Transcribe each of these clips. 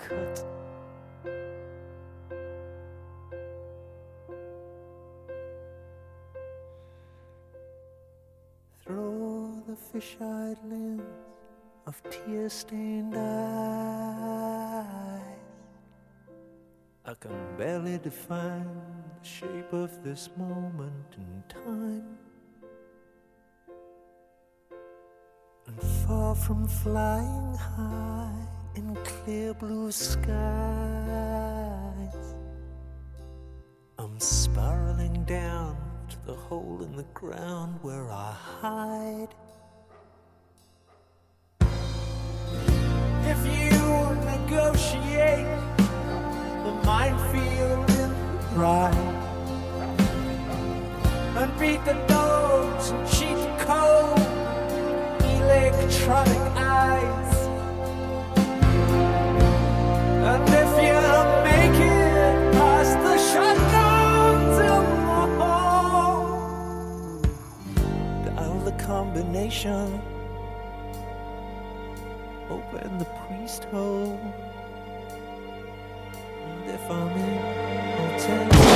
cut. Through the fish-eyed lens of tear-stained eyes, I can barely define the shape of this moment in time. And far from flying high in clear blue skies, I'm spiraling down to the hole in the ground where I hide. If you negotiate the minefield in the ride, and beat the dogs and cheat the cold electronic eyes, and if you make it past the shotguns in the hall, dial the combination, open the priest hole, and if I'm in, I'll tell you.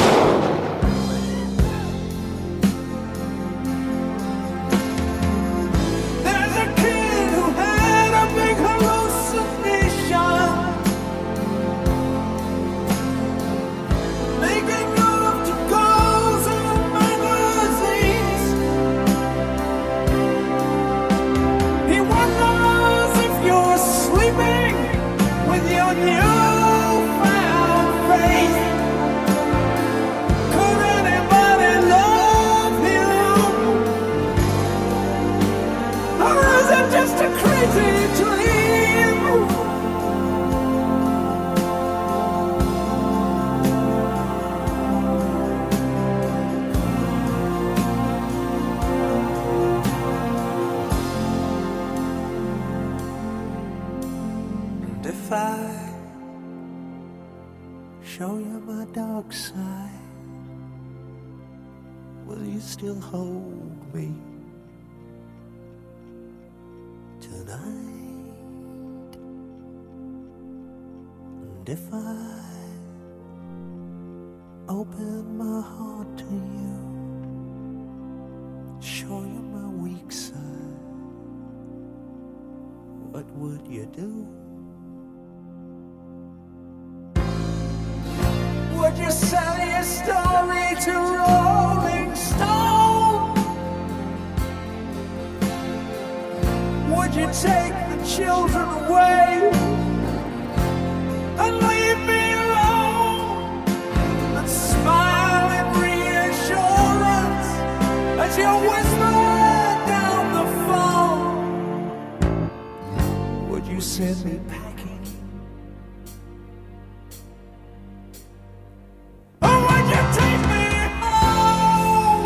Just a crazy dream. And if I show you my dark side, will you still hold me tonight? And if I open my heart to you, show you my weak side, what would you do? Would you sell your story to Rolling Stone? Would you take the children away and leave me alone and smile in reassurance as you whisper down the phone? Would you send me packing? Or would you take me home?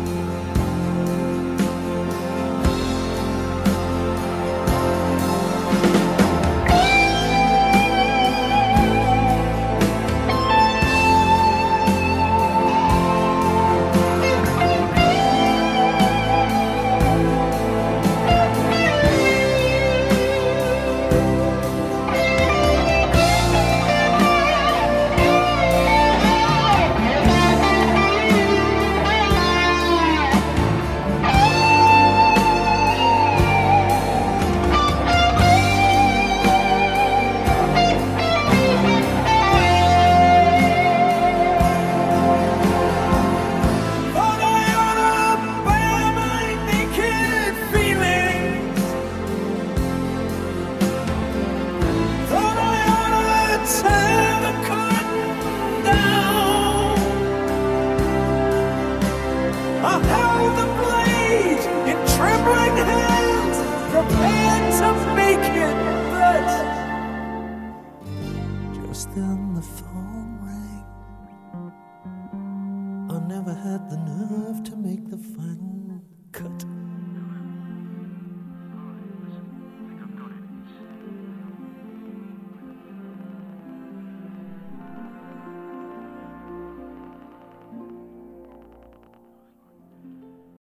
I held the blade in trembling hands, prepared to make it, but just then the phone rang. I never had the nerve to make the final cut.